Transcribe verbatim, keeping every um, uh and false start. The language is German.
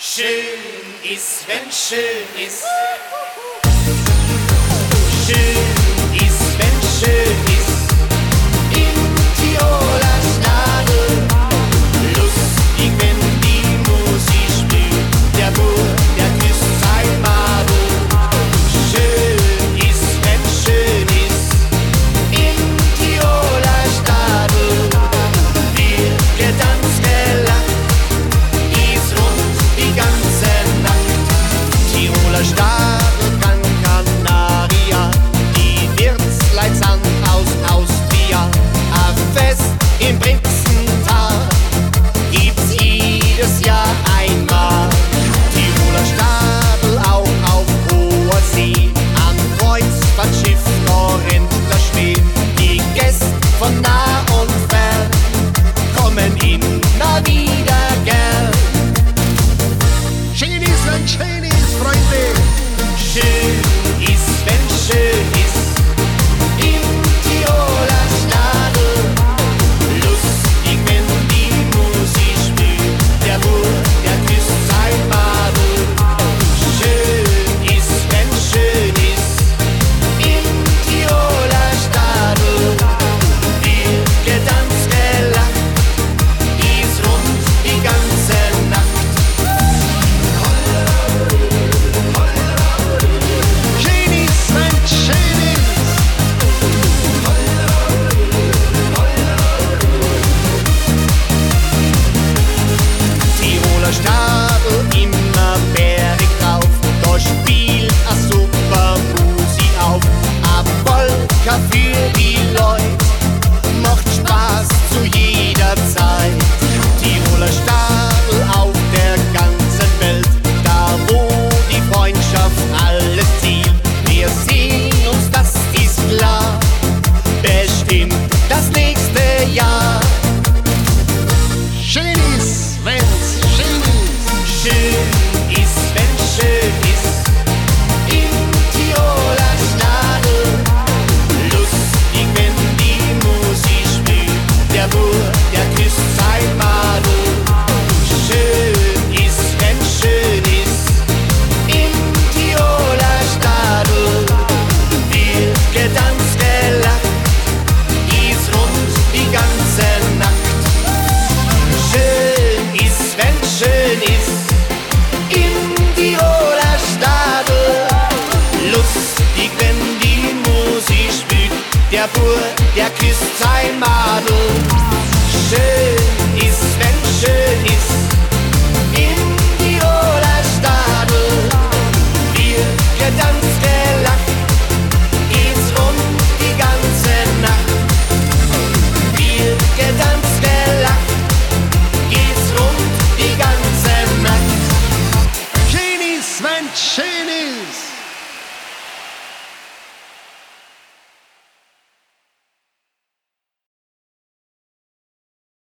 Schön ist, wenn schön ist. Schön ist, wenn schön ist. Im Tiroler Stadel. Lustig, wenn die Musik spielt. Der Bur, der küsst sein Madel. Schön ist, wenn schön ist. Im Tiroler Stadel. Wird getanzt, gelacht. Ist rund die ganze Nacht. Tiroler Stadel, Gran Canaria. Die Wirtsleut sind aus Austria. A Fest im Brixental gibt's jedes Jahr einmal. Tiroler Stadel auch auf hoher See. Am Kreuzfahrtschiff Norrentler Schwed. Die Gäste von nah und fern kommen immer wieder gern. Schön ist, wenn schön ist, Freunde. Schön ist, wenn schön ist. Im Tiroler Stadel. Lustig, wenn die Musik spielt. Der Bur, der küsst sein Madel. Schön ist, wenn schön ist. Im Tiroler Stadel. Wird getanzt, gelacht. Ist rund die ganze Nacht. Schön ist, wenn schön ist. Tiroler Stadel, immer bergig drauf. Da spielt a super Musik auf. A Polka für die Leute, macht Spaß zu jeder Zeit. Tiroler Stadel auf der ganzen Welt, da wo die Freundschaft alles zielt. Wir sehen uns, das ist klar, bestimmt das nächste Jahr. Schön ist, wenn's schön ist. Schön ist, wenn schön ist. Im Tiroler Stadel. Lustig, wenn die Musik spielt. Der Bur, der küsst sein Madel. Schön ist, wenn schön ist. Im Tiroler Stadel. Wird getanzt, gelacht. Ist rund die ganze Nacht. Schön ist, wenn schön ist. Im Tiroler Stadel. Lustig, wenn die Musik spielt. Der Bur, der küsst sein Madel. Schön